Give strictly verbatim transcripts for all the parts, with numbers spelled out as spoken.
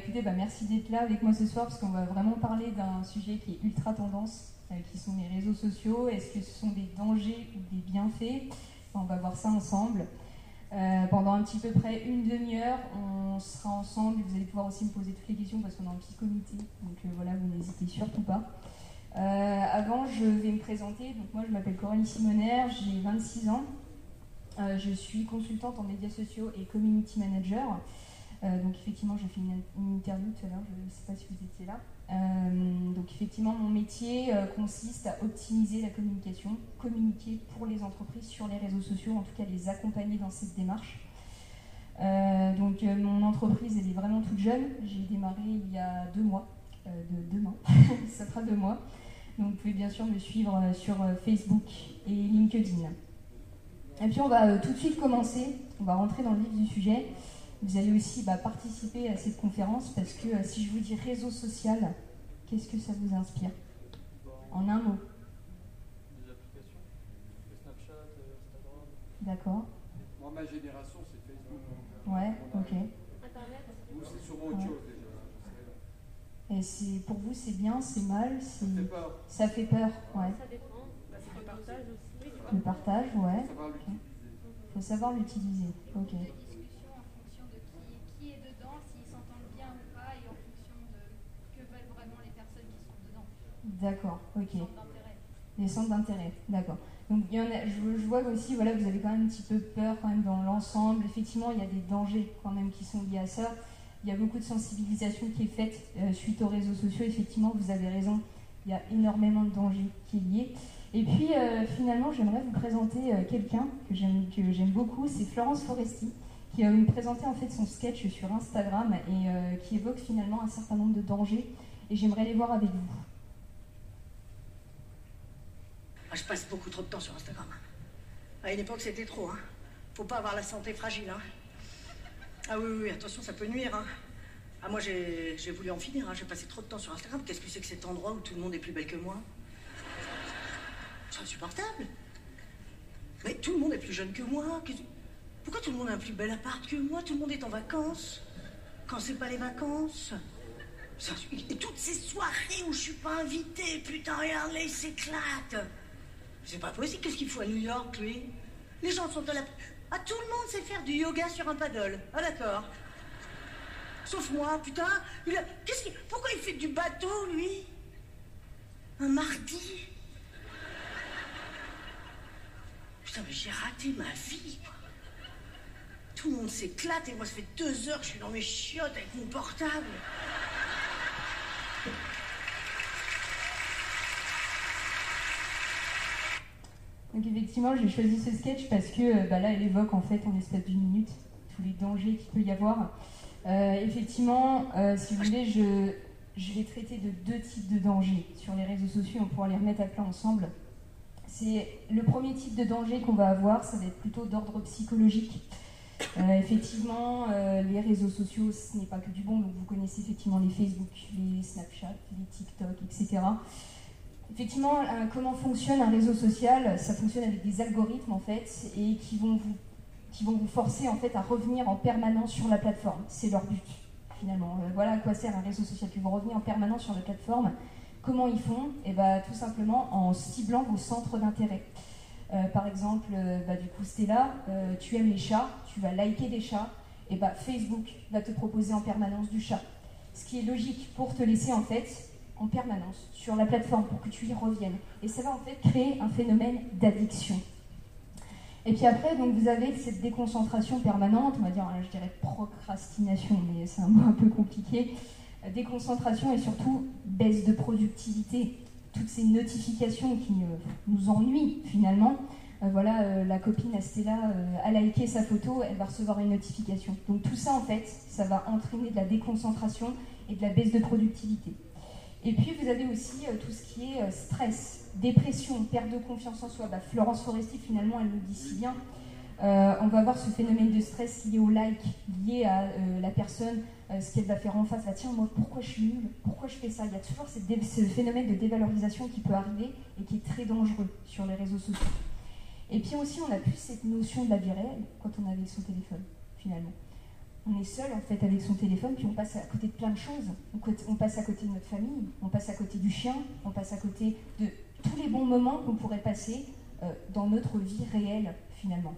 écoutez, bah, merci d'être là avec moi ce soir, parce qu'on va vraiment parler d'un sujet qui est ultra tendance, euh, qui sont les réseaux sociaux. Est-ce que ce sont des dangers ou des bienfaits? Enfin, on va voir ça ensemble. Euh, pendant un petit peu près une demi-heure, on sera ensemble. Vous allez pouvoir aussi me poser toutes les questions parce qu'on a un petit comité. Donc euh, voilà, vous n'hésitez surtout pas. Euh, avant, je vais me présenter. Donc moi, je m'appelle Coralie Simoner, j'ai vingt-six ans. Euh, je suis consultante en médias sociaux et community manager. Euh, donc effectivement, j'ai fait une, une interview tout à l'heure, je ne sais pas si vous étiez là. Euh, donc effectivement, mon métier euh, consiste à optimiser la communication, communiquer pour les entreprises sur les réseaux sociaux, en tout cas les accompagner dans cette démarche. Euh, donc euh, mon entreprise, elle est vraiment toute jeune. J'ai démarré il y a deux mois, euh, de demain, ça fera deux mois. Donc vous pouvez bien sûr me suivre euh, sur euh, Facebook et LinkedIn. Et puis on va euh, tout de suite commencer, on va rentrer dans le vif du sujet. Vous allez aussi bah, participer à cette conférence parce que euh, si je vous dis réseau social, qu'est-ce que ça vous inspire? En un mot. Des applications, Snapchat, Instagram. D'accord. Moi, ma génération, c'est Facebook. Ouais, ok. Internet. Vous, c'est sûrement autre Ouais. chose déjà. Et c'est, pour vous, c'est bien, c'est mal, c'est... Ça fait peur. Ça fait peur, ouais. Ça dépend. Bah, c'est le partage aussi. Oui, Le partage, ouais. Savoir l'utiliser. Faut savoir l'utiliser, ok. De discussion en fonction de qui, qui est dedans, s'ils s'entendent bien ou pas, et en fonction de que veulent vraiment les personnes qui sont dedans. D'accord, ok. Centre d'intérêt. Les centres d'intérêt, d'accord. Donc il y en a, je, je vois aussi, voilà, vous avez quand même un petit peu peur quand même dans l'ensemble. Effectivement, il y a des dangers quand même qui sont liés à ça. Il y a beaucoup de sensibilisation qui est faite euh, suite aux réseaux sociaux. Effectivement, vous avez raison, il y a énormément de dangers qui est lié. Et puis euh, finalement, j'aimerais vous présenter euh, quelqu'un que j'aime, que j'aime beaucoup, c'est Florence Foresti, qui a présenté en fait son sketch sur Instagram et euh, qui évoque finalement un certain nombre de dangers. Et j'aimerais les voir avec vous. Ah, je passe beaucoup trop de temps sur Instagram. À une époque, c'était trop. Hein. Faut pas avoir la santé fragile. Hein. Ah oui, oui, oui, attention, ça peut nuire. Hein. Ah, moi, j'ai, j'ai voulu en finir. Hein. J'ai passé trop de temps sur Instagram. Qu'est-ce que c'est que cet endroit où tout le monde est plus belle que moi? C'est insupportable. Mais tout le monde est plus jeune que moi. Pourquoi tout le monde a un plus bel appart que moi? Tout le monde est en vacances. Quand c'est pas les vacances. Et toutes ces soirées où je suis pas invitée, putain, regarde-les, ils s'éclatent. C'est pas possible, qu'est-ce qu'il faut à New York, lui? Les gens sont à la... Ah, tout le monde sait faire du yoga sur un paddle. Ah, d'accord. Sauf moi, putain. Il a... Qu'est-ce qu'il... Pourquoi il fait du bateau, lui? Un mardi? Putain, mais j'ai raté ma vie, quoi. Tout le monde s'éclate et moi, ça fait deux heures que je suis dans mes chiottes avec mon portable. Donc effectivement, j'ai choisi ce sketch parce que bah là, elle évoque en fait en l'espace d'une minute tous les dangers qu'il peut y avoir. Euh, effectivement, euh, si vous voulez, je, je vais traiter de deux types de dangers sur les réseaux sociaux. On pourra les remettre à plat ensemble. C'est le premier type de danger qu'on va avoir, ça va être plutôt d'ordre psychologique. Euh, effectivement, euh, les réseaux sociaux, ce n'est pas que du bon. Donc vous connaissez effectivement les Facebook, les Snapchat, les TikTok, et cetera. Effectivement, euh, comment fonctionne un réseau social? Ça fonctionne avec des algorithmes en fait, et qui vont vous, qui vont vous forcer en fait à revenir en permanence sur la plateforme. C'est leur but finalement. Euh, voilà à quoi sert un réseau social, qui vont revenir en permanence sur la plateforme. Comment ils font? Et bah, tout simplement en ciblant vos centres d'intérêt. Euh, par exemple, euh, bah, du coup Stella, euh, tu aimes les chats, tu vas liker des chats, et bah, Facebook va te proposer en permanence du chat. Ce qui est logique pour te laisser en fait en permanence sur la plateforme pour que tu y reviennes. Et ça va en fait créer un phénomène d'addiction. Et puis après, donc, vous avez cette déconcentration permanente, on va dire, je dirais procrastination, mais c'est un mot un peu compliqué. Déconcentration et surtout baisse de productivité. Toutes ces notifications qui euh, nous ennuient finalement. Euh, voilà, euh, la copine Astella euh, a liké sa photo, elle va recevoir une notification. Donc tout ça en fait, ça va entraîner de la déconcentration et de la baisse de productivité. Et puis vous avez aussi euh, tout ce qui est euh, stress, dépression, perte de confiance en soi. Bah, Florence Foresti finalement elle le dit si bien. Euh, on va voir ce phénomène de stress lié au like, lié à euh, la personne, euh, ce qu'elle va faire en face. Ah, tiens, moi, pourquoi je suis nulle? Pourquoi je fais ça? Il y a toujours cette dé- ce phénomène de dévalorisation qui peut arriver et qui est très dangereux sur les réseaux sociaux. Et puis aussi, on n'a plus cette notion de la vie réelle quand on avait son téléphone, finalement. On est seul en fait avec son téléphone, puis on passe à côté de plein de choses. On, côté, on passe à côté de notre famille, on passe à côté du chien, on passe à côté de tous les bons moments qu'on pourrait passer euh, dans notre vie réelle finalement.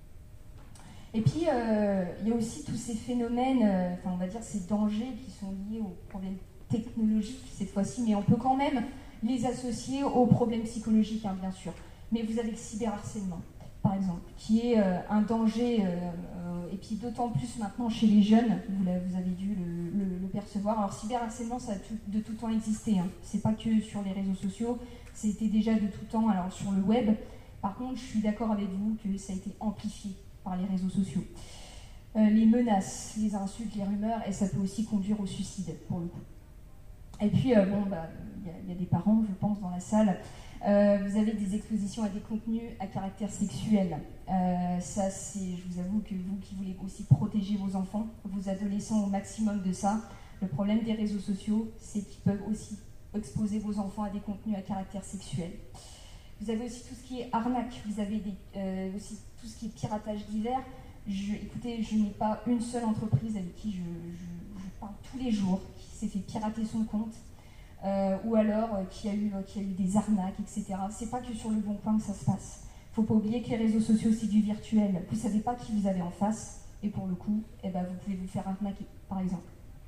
Et puis euh, il y a aussi tous ces phénomènes, euh, enfin on va dire ces dangers qui sont liés aux problèmes technologiques cette fois-ci, mais on peut quand même les associer aux problèmes psychologiques, hein, bien sûr. Mais vous avez le cyberharcèlement, par exemple, qui est euh, un danger, euh, euh, et puis d'autant plus maintenant chez les jeunes, vous, vous avez dû le, le, le percevoir. Alors cyberharcèlement, ça a tout, de tout temps existé, hein. C'est pas que sur les réseaux sociaux, c'était déjà de tout temps alors sur le web. Par contre, je suis d'accord avec vous que ça a été amplifié par les réseaux sociaux. Euh, les menaces, les insultes, les rumeurs, et ça peut aussi conduire au suicide, pour le coup. Et puis, euh, bon, bah, il y, y a des parents, je pense, dans la salle. Euh, vous avez des expositions à des contenus à caractère sexuel. Euh, ça, c'est, je vous avoue que vous qui voulez aussi protéger vos enfants, vos adolescents au maximum de ça, le problème des réseaux sociaux, c'est qu'ils peuvent aussi exposer vos enfants à des contenus à caractère sexuel. Vous avez aussi tout ce qui est arnaque, vous avez des, euh, aussi tout ce qui est piratage divers. Je, écoutez, je n'ai pas une seule entreprise avec qui je, je, je parle tous les jours qui s'est fait pirater son compte. Euh, ou alors euh, qu'il y a eu, euh, qu'il y a eu des arnaques, et cetera. C'est pas que sur le bon coin que ça se passe. Faut pas oublier que les réseaux sociaux, c'est du virtuel. Vous savez pas qui vous avez en face, et pour le coup, eh ben, vous pouvez vous faire arnaquer, par exemple.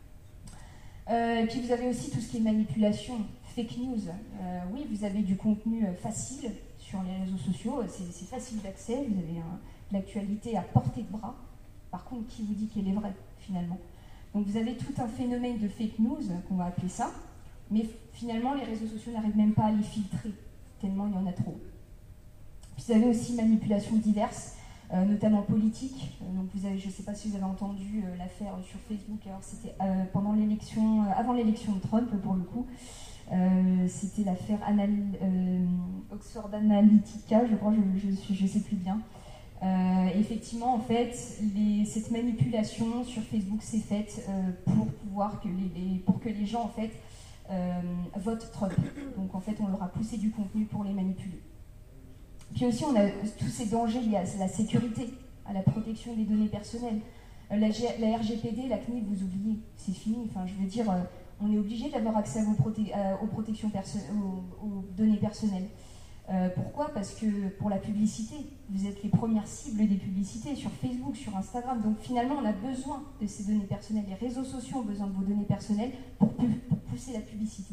Euh, et puis vous avez aussi tout ce qui est manipulation, fake news. Euh, oui, vous avez du contenu facile sur les réseaux sociaux, c'est, c'est facile d'accès, vous avez un, l'actualité à portée de bras. Par contre, qui vous dit qu'elle est vraie, finalement? Donc vous avez tout un phénomène de fake news, qu'on va appeler ça. Mais finalement, les réseaux sociaux n'arrivent même pas à les filtrer, tellement il y en a trop. Puis vous avez aussi manipulations diverses, euh, notamment politiques. Euh, donc vous avez, je ne sais pas si vous avez entendu euh, l'affaire sur Facebook, alors c'était euh, pendant l'élection, euh, avant l'élection de Trump pour le coup. Euh, c'était l'affaire Anal- euh, Oxford Analytica, je crois, je ne sais plus bien. Euh, effectivement, en fait, les, cette manipulation sur Facebook s'est faite euh, pour pouvoir que les, les, pour que les gens, en fait, Euh, vote Trump. Donc en fait, on leur a poussé du contenu pour les manipuler. Puis aussi, on a tous ces dangers liés à la sécurité, à la protection des données personnelles. Euh, la, G- la R G P D, la C N I L, vous oubliez, c'est fini. Enfin, je veux dire, euh, on est obligé d'avoir accès à vos, proté- à, aux protections perso- aux, aux données personnelles. Euh, pourquoi ? Parce que pour la publicité, vous êtes les premières cibles des publicités sur Facebook, sur Instagram. Donc finalement, on a besoin de ces données personnelles. Les réseaux sociaux ont besoin de vos données personnelles pour, pu- pour pousser la publicité.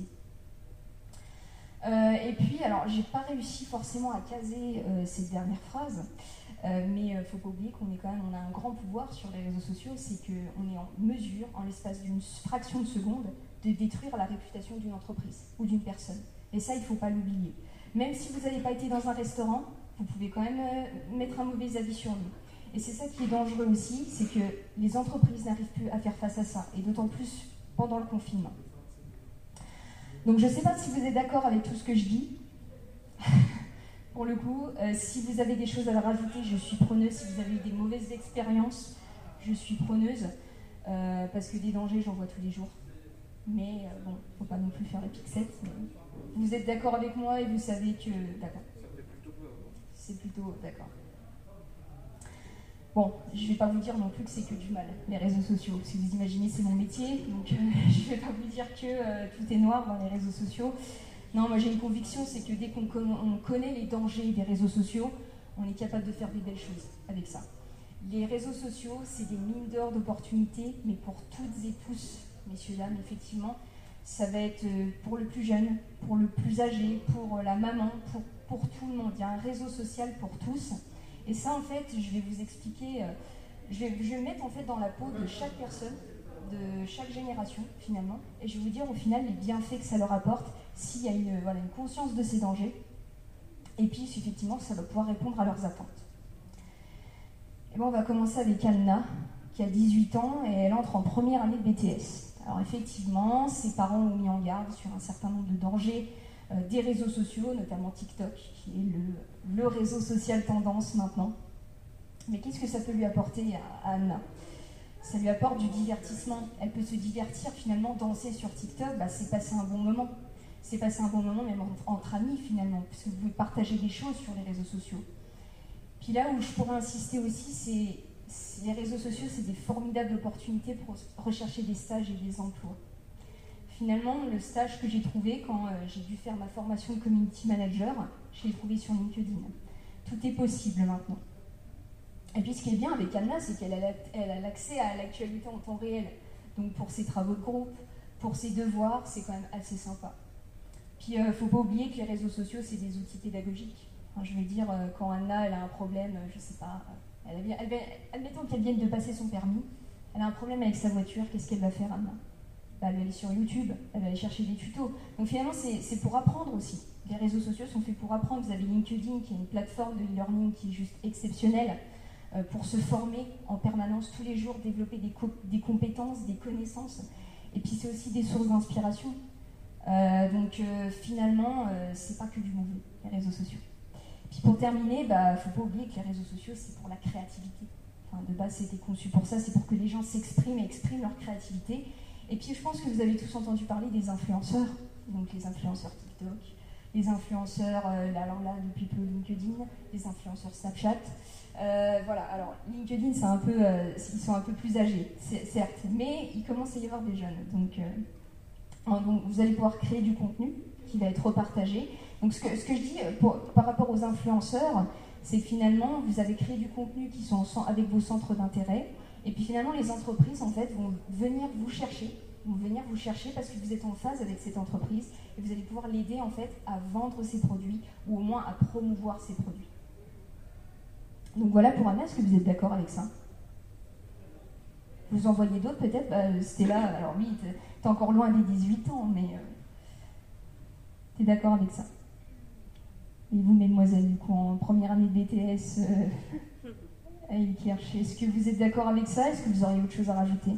Euh, et puis, alors, j'ai pas réussi forcément à caser euh, ces dernières phrases, euh, mais il euh, faut pas oublier qu'on est quand même, on a un grand pouvoir sur les réseaux sociaux, c'est qu'on est en mesure, en l'espace d'une fraction de seconde, de détruire la réputation d'une entreprise ou d'une personne. Et ça, il faut pas l'oublier. Même si vous n'avez pas été dans un restaurant, vous pouvez quand même euh, mettre un mauvais avis sur lui. Et c'est ça qui est dangereux aussi, c'est que les entreprises n'arrivent plus à faire face à ça, et d'autant plus pendant le confinement. Donc je ne sais pas si vous êtes d'accord avec tout ce que je dis. Pour le coup, euh, si vous avez des choses à rajouter, je suis preneuse. Si vous avez eu des mauvaises expériences, je suis preneuse. Euh, parce que des dangers, j'en vois tous les jours. Mais euh, bon, il ne faut pas non plus faire la pixette. Mais vous êtes d'accord avec moi et vous savez que... D'accord. C'est plutôt... D'accord. Bon, je ne vais pas vous dire non plus que c'est que du mal, les réseaux sociaux. Si vous imaginez, c'est mon métier, donc euh, je ne vais pas vous dire que euh, tout est noir dans les réseaux sociaux. Non, moi j'ai une conviction, c'est que dès qu'on con- on connaît les dangers des réseaux sociaux, on est capable de faire des belles choses avec ça. Les réseaux sociaux, c'est des mines d'or d'opportunités, mais pour toutes et tous, messieurs, dames, effectivement, ça va être pour le plus jeune, pour le plus âgé, pour la maman, pour, pour tout le monde. Il y a un réseau social pour tous. Et ça, en fait, je vais vous expliquer, euh, je, vais, je vais me mettre en fait dans la peau de chaque personne, de chaque génération, finalement, et je vais vous dire au final les bienfaits que ça leur apporte s'il y a une, voilà, une conscience de ces dangers, et puis effectivement, ça va pouvoir répondre à leurs attentes. Et bon, on va commencer avec Anna, qui a dix-huit ans, et elle entre en première année de B T S. Alors effectivement, ses parents ont mis en garde sur un certain nombre de dangers euh, des réseaux sociaux, notamment TikTok, qui est le, le réseau social tendance maintenant. Mais qu'est-ce que ça peut lui apporter à, à Anna ? Ça lui apporte du divertissement. Elle peut se divertir finalement, danser sur TikTok, bah, c'est passer un bon moment. C'est passer un bon moment même entre, entre amis finalement, puisque vous pouvez partager des choses sur les réseaux sociaux. Puis là où je pourrais insister aussi, c'est les réseaux sociaux, c'est des formidables opportunités pour rechercher des stages et des emplois. Finalement, le stage que j'ai trouvé quand euh, j'ai dû faire ma formation de community manager, je l'ai trouvé sur LinkedIn. Tout est possible maintenant. Et puis ce qui est bien avec Anna, c'est qu'elle a, elle a l'accès à l'actualité en temps réel. Donc pour ses travaux de groupe, pour ses devoirs, c'est quand même assez sympa. Puis il euh, ne faut pas oublier que les réseaux sociaux, c'est des outils pédagogiques. Enfin, je veux dire, euh, quand Anna elle a un problème, euh, je sais pas, euh, elle a, elle, admettons qu'elle vienne de passer son permis, elle a un problème avec sa voiture, qu'est-ce qu'elle va faire, Anna? Bah, elle va aller sur YouTube, elle va aller chercher des tutos. Donc finalement, c'est, c'est pour apprendre aussi. Les réseaux sociaux sont faits pour apprendre. Vous avez LinkedIn, qui est une plateforme de e-learning qui est juste exceptionnelle, euh, pour se former en permanence tous les jours, développer des, co- des compétences, des connaissances. Et puis c'est aussi des sources d'inspiration. Euh, donc euh, finalement, euh, c'est pas que du mauvais, les réseaux sociaux. Puis pour terminer, il bah, ne faut pas oublier que les réseaux sociaux, c'est pour la créativité. Enfin, de base, c'était conçu pour ça, c'est pour que les gens s'expriment et expriment leur créativité. Et puis je pense que vous avez tous entendu parler des influenceurs, donc les influenceurs TikTok, les influenceurs, euh, alors là depuis peu LinkedIn, les influenceurs Snapchat. Euh, voilà, alors LinkedIn, c'est un peu, euh, ils sont un peu plus âgés, certes, mais il commence à y avoir des jeunes. Donc, euh, donc vous allez pouvoir créer du contenu qui va être repartagé. Donc ce que, ce que je dis pour, par rapport aux influenceurs, c'est que finalement vous avez créé du contenu qui sont en, avec vos centres d'intérêt. Et puis finalement, les entreprises, en fait, vont venir vous chercher, vont venir vous chercher parce que vous êtes en phase avec cette entreprise et vous allez pouvoir l'aider, en fait, à vendre ses produits ou au moins à promouvoir ses produits. Donc voilà pour Anna, est-ce que vous êtes d'accord avec ça? Vous en voyez d'autres peut-être? Bah, Stella, alors oui, t'es, t'es encore loin des dix-huit ans, mais euh, t'es d'accord avec ça? Et vous, mesdemoiselles, du coup, en première année de B T S... Euh, Kirch, est-ce que vous êtes d'accord avec ça? Est-ce que vous auriez autre chose à rajouter?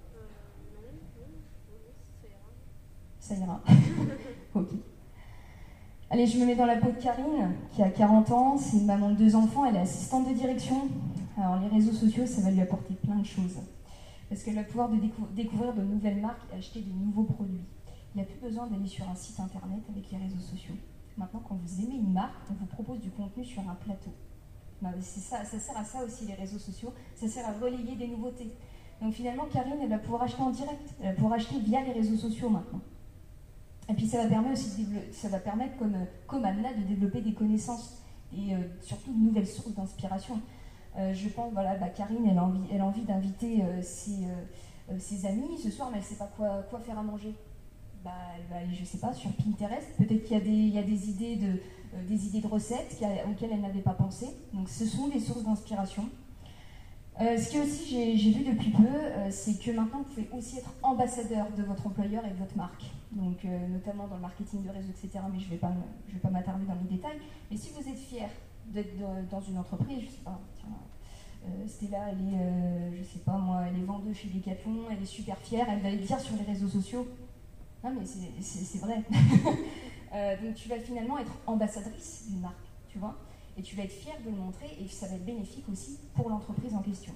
Ça ira. Ok. Allez, je me mets dans la peau de Karine, qui a quarante ans, c'est une maman de deux enfants, elle est assistante de direction. Alors les réseaux sociaux, ça va lui apporter plein de choses. Parce qu'elle va pouvoir de décou- découvrir de nouvelles marques et acheter de nouveaux produits. Il n'y a plus besoin d'aller sur un site internet avec les réseaux sociaux. Maintenant, quand vous aimez une marque, on vous propose du contenu sur un plateau. C'est ça, ça sert à ça aussi, les réseaux sociaux, ça sert à relayer des nouveautés. Donc finalement, Karine, elle va pouvoir acheter en direct, elle va pouvoir acheter via les réseaux sociaux maintenant. Et puis ça va permettre aussi, de, ça va permettre comme, comme Anna, de développer des connaissances et euh, surtout de nouvelles sources d'inspiration. Euh, je pense, voilà, bah, Karine, elle a envie, elle a envie d'inviter euh, ses, euh, ses amis ce soir, mais elle ne sait pas quoi, quoi faire à manger. Bah, elle va aller, je ne sais pas, sur Pinterest. Peut-être qu'il y a des, il y a des idées de... des idées de recettes auxquelles elle n'avait pas pensé. Donc ce sont des sources d'inspiration. Euh, ce qui aussi j'ai, j'ai vu depuis peu, euh, c'est que maintenant vous pouvez aussi être ambassadeur de votre employeur et de votre marque. Donc euh, notamment dans le marketing de réseau, et cetera. Mais je ne vais pas, je vais pas m'attarder dans les détails. Mais si vous êtes fier d'être de, dans une entreprise, je ne sais pas, tiens, euh, Stella, elle est, euh, je sais pas moi, elle est vendeuse chez Decathlon, elle est super fière, elle va le dire sur les réseaux sociaux. Non mais c'est, c'est, c'est vrai. Euh, donc tu vas finalement être ambassadrice d'une marque, tu vois, et tu vas être fière de le montrer et ça va être bénéfique aussi pour l'entreprise en question.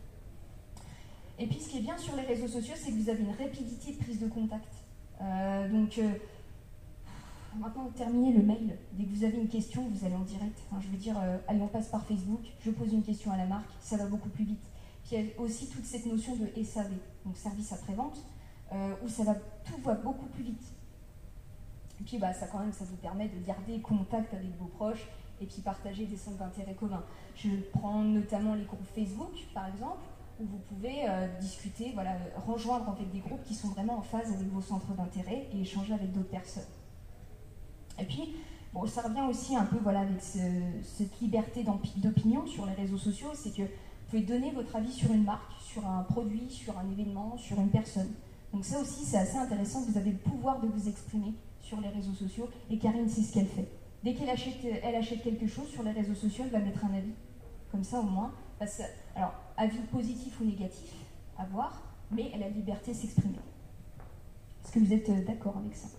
Et puis ce qui est bien sur les réseaux sociaux, c'est que vous avez une rapidité de prise de contact. Euh, donc euh, maintenant, terminez le mail. Dès que vous avez une question, vous allez en direct. Enfin, je veux dire, euh, allez, on passe par Facebook, je pose une question à la marque, ça va beaucoup plus vite. Puis il y a aussi toute cette notion de S A V, donc service après-vente, euh, où ça va, tout va beaucoup plus vite. Et puis bah, ça, quand même, ça vous permet de garder contact avec vos proches et puis partager des centres d'intérêt communs. Je prends notamment les groupes Facebook, par exemple, où vous pouvez euh, discuter, voilà, rejoindre en fait, des groupes qui sont vraiment en phase avec vos centres d'intérêt et échanger avec d'autres personnes. Et puis, bon, ça revient aussi un peu voilà, avec ce, cette liberté d'opinion sur les réseaux sociaux, c'est que vous pouvez donner votre avis sur une marque, sur un produit, sur un événement, sur une personne. Donc ça aussi, c'est assez intéressant, vous avez le pouvoir de vous exprimer sur les réseaux sociaux, et Karine, c'est ce qu'elle fait. Dès qu'elle achète, elle achète quelque chose sur les réseaux sociaux, elle va mettre un avis. Comme ça, au moins, parce que, alors, avis positif ou négatif, à voir, mais elle a la liberté de s'exprimer. Est-ce que vous êtes euh, d'accord avec ça?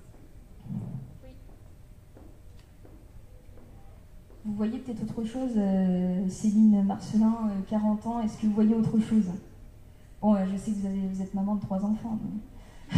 Oui. Vous voyez peut-être autre chose, euh, Céline Marcelin, euh, quarante ans, est-ce que vous voyez autre chose? Bon, euh, je sais que vous, avez, vous êtes maman de trois enfants, mais...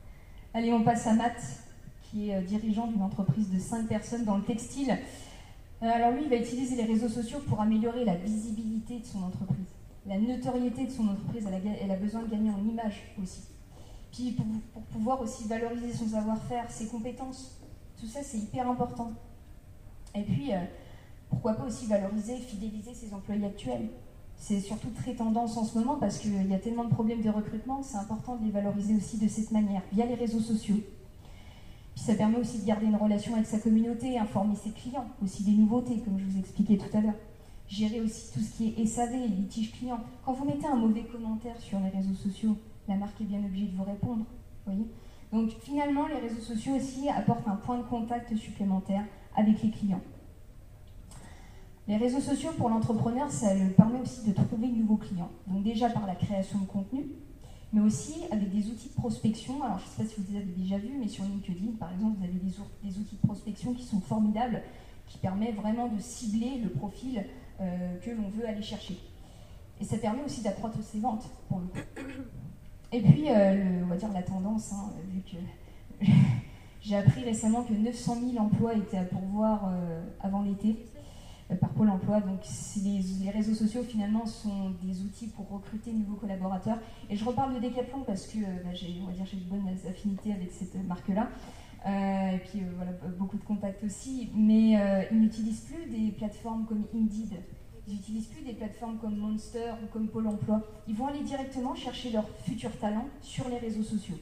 Allez, on passe à Matt, qui est dirigeant d'une entreprise de cinq personnes dans le textile. Alors lui, il va utiliser les réseaux sociaux pour améliorer la visibilité de son entreprise, la notoriété de son entreprise. Elle a, elle a besoin de gagner en image aussi. Puis pour, pour pouvoir aussi valoriser son savoir-faire, ses compétences, tout ça c'est hyper important. Et puis, euh, pourquoi pas aussi valoriser, fidéliser ses employés actuels. C'est surtout très tendance en ce moment parce qu'il y a tellement de problèmes de recrutement, c'est important de les valoriser aussi de cette manière, via les réseaux sociaux. Puis ça permet aussi de garder une relation avec sa communauté, informer ses clients, aussi des nouveautés, comme je vous expliquais tout à l'heure. Gérer aussi tout ce qui est S A V, litige client. Quand vous mettez un mauvais commentaire sur les réseaux sociaux, la marque est bien obligée de vous répondre. Voyez. Donc finalement, les réseaux sociaux aussi apportent un point de contact supplémentaire avec les clients. Les réseaux sociaux pour l'entrepreneur, ça lui permet aussi de trouver de nouveaux clients. Donc déjà par la création de contenu, mais aussi avec des outils de prospection. Alors je ne sais pas si vous les avez déjà vus, mais sur LinkedIn, par exemple, vous avez des, des outils de prospection qui sont formidables, qui permettent vraiment de cibler le profil euh, que l'on veut aller chercher. Et ça permet aussi d'accroître ses ventes, pour le coup. Et puis, euh, le, on va dire la tendance, hein, vu que j'ai appris récemment que neuf cent mille emplois étaient à pourvoir euh, avant l'été, par Pôle emploi. Donc les, les réseaux sociaux finalement sont des outils pour recruter de nouveaux collaborateurs. Et je reparle de Decathlon parce que bah, j'ai, on va dire, j'ai de bonnes affinités avec cette marque-là. Euh, et puis euh, voilà, beaucoup de contacts aussi. Mais euh, ils n'utilisent plus des plateformes comme Indeed. Ils n'utilisent plus des plateformes comme Monster ou comme Pôle emploi. Ils vont aller directement chercher leurs futurs talents sur les réseaux sociaux.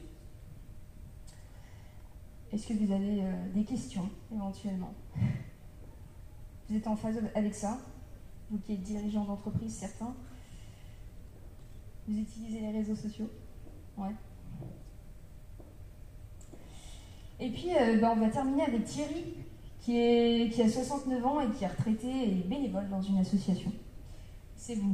Est-ce que vous avez euh, des questions éventuellement ? Vous êtes en phase avec ça, vous qui êtes dirigeant d'entreprise, certains. Vous utilisez les réseaux sociaux. Ouais. Et puis, euh, bah, on va terminer avec Thierry, qui, est, qui a soixante-neuf ans et qui est retraité et bénévole dans une association. C'est vous.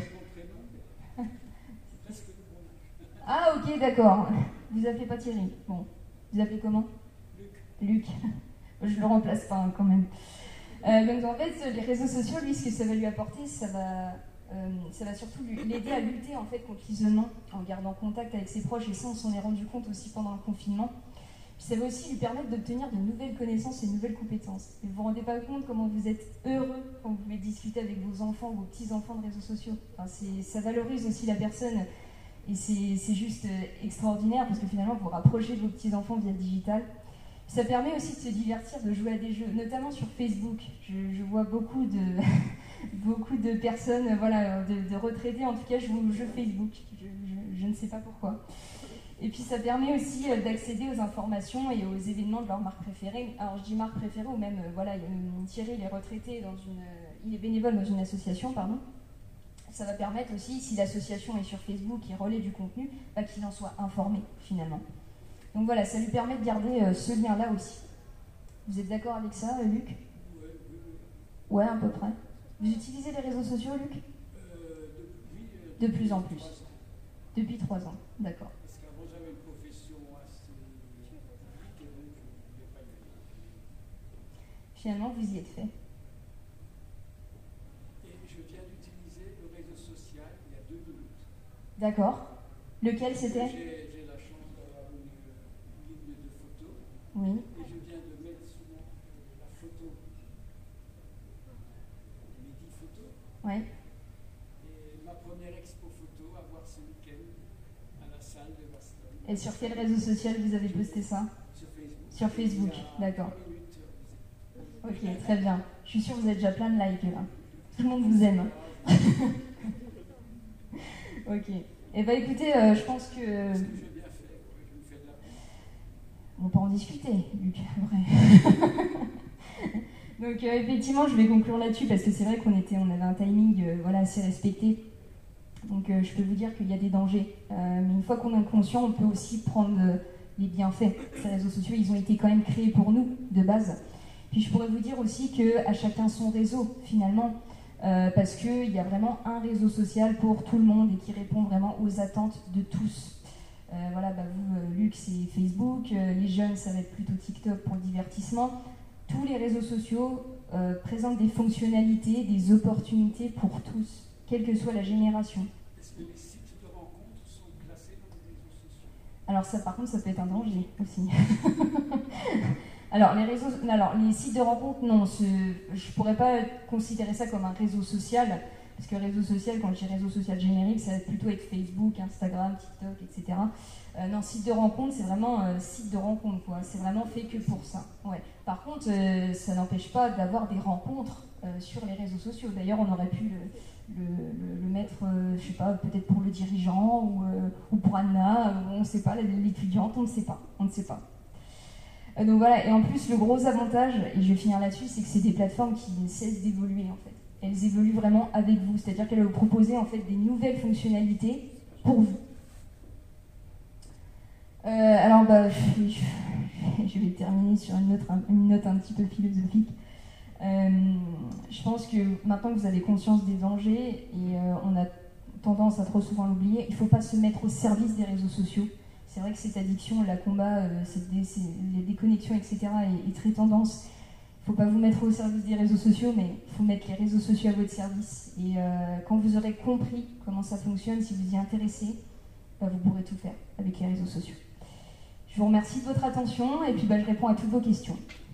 Ah, ok, d'accord. Vous appelez pas Thierry. Bon. Vous appelez comment ? Luc. Luc. Je le remplace pas hein, quand même. Euh, donc en fait, les réseaux sociaux, lui, ce que ça va lui apporter, ça va, euh, ça va surtout lui, l'aider à lutter en fait contre l'isolement, en gardant contact avec ses proches, et ça, on s'en est rendu compte aussi pendant le confinement. Puis ça va aussi lui permettre d'obtenir de nouvelles connaissances et de nouvelles compétences. Et vous vous rendez pas compte comment vous êtes heureux quand vous pouvez discuter avec vos enfants ou vos petits-enfants de réseaux sociaux. Enfin, c'est, ça valorise aussi la personne, et c'est, c'est juste extraordinaire, parce que finalement, vous vous rapprochez de vos petits-enfants via le digital. Ça permet aussi de se divertir, de jouer à des jeux, notamment sur Facebook. Je, je vois beaucoup de, beaucoup de personnes, voilà, de, de retraités, en tout cas, jouent aux jeux Facebook. Je, je, je ne sais pas pourquoi. Et puis ça permet aussi d'accéder aux informations et aux événements de leur marque préférée. Alors je dis marque préférée, ou même, voilà, Thierry, il est retraité, dans une, il est bénévole dans une association, pardon. Ça va permettre aussi, si l'association est sur Facebook et relaie du contenu, bah, qu'il en soit informé, finalement. Donc voilà, ça lui permet de garder euh, ce lien-là aussi. Vous êtes d'accord avec ça, Luc ? Ouais, oui, oui. Ouais, à peu près. Vous utilisez les réseaux sociaux, Luc ? Euh, depuis, euh, De plus en plus. trois ans. Depuis trois ans, d'accord. Parce qu'avant, j'avais une profession assez publique et donc je ne voulais pas y aller. Finalement, vous y êtes fait. Et je viens d'utiliser le réseau social il y a deux minutes. D'accord. Lequel c'était ? J'ai, j'ai la chance d'avoir une, une ligne de photos. Oui. Et je viens de mettre souvent la photo, mes dix photos. Ouais. Et ma première expo photo à voir ce week-end à la salle de Boston. Et sur quel réseau social vous avez posté ça ? Sur Facebook. Sur Facebook, Il y a d'accord. trois minutes, vous êtes- Ok, très bien. Je suis sûre que vous avez déjà plein de likes là. Tout le monde vous aime. Ok. Eh bien écoutez, euh, je pense que... Est-ce que j'ai bien fait? Oui, je me fais de la peine. On peut en discuter, Luc, vrai. Donc euh, effectivement, je vais conclure là-dessus parce que c'est vrai qu'on était, on avait un timing euh, voilà, assez respecté. Donc euh, je peux vous dire qu'il y a des dangers. Euh, mais une fois qu'on est conscient, on peut aussi prendre euh, les bienfaits. Ces réseaux sociaux, ils ont été quand même créés pour nous, de base. Puis je pourrais vous dire aussi qu'à chacun son réseau, finalement. Euh, parce qu'il y a vraiment un réseau social pour tout le monde et qui répond vraiment aux attentes de tous. Euh, voilà, bah vous, euh, Luc, c'est Facebook. Euh, les jeunes, ça va être plutôt TikTok pour le divertissement. Tous les réseaux sociaux euh, présentent des fonctionnalités, des opportunités pour tous, quelle que soit la génération. Est-ce que les sites de rencontres sont classés dans les réseaux sociaux? Alors ça, par contre, ça peut être un danger aussi. Alors les, réseaux, alors, les sites de rencontres, non, ce, je ne pourrais pas considérer ça comme un réseau social, parce que réseau social, quand je dis réseau social générique, ça va plutôt être Facebook, Instagram, TikTok, et cetera. Euh, non, site de rencontre, c'est vraiment euh, site de rencontre, quoi. C'est vraiment fait que pour ça. Ouais. Par contre, euh, ça n'empêche pas d'avoir des rencontres euh, sur les réseaux sociaux. D'ailleurs, on aurait pu le, le, le, le mettre, euh, je sais pas, peut-être pour le dirigeant ou, euh, ou pour Anna, ou on ne sait pas, l'étudiante, on ne sait pas. On ne sait pas. Euh, donc voilà, et en plus, le gros avantage, et je vais finir là-dessus, c'est que c'est des plateformes qui ne cessent d'évoluer, en fait. Elles évoluent vraiment avec vous, c'est-à-dire qu'elles vont vous proposer en fait des nouvelles fonctionnalités pour vous. Euh, alors, bah, je, je vais terminer sur une note, une note un petit peu philosophique. Euh, je pense que maintenant que vous avez conscience des dangers, et euh, on a tendance à trop souvent l'oublier, il ne faut pas se mettre au service des réseaux sociaux. C'est vrai que cette addiction, la combat, euh, cette dé, les déconnexions, et cetera est, est très tendance. Il ne faut pas vous mettre au service des réseaux sociaux, mais il faut mettre les réseaux sociaux à votre service. Et euh, quand vous aurez compris comment ça fonctionne, si vous y intéressez, bah, vous pourrez tout faire avec les réseaux sociaux. Je vous remercie de votre attention et puis bah, je réponds à toutes vos questions.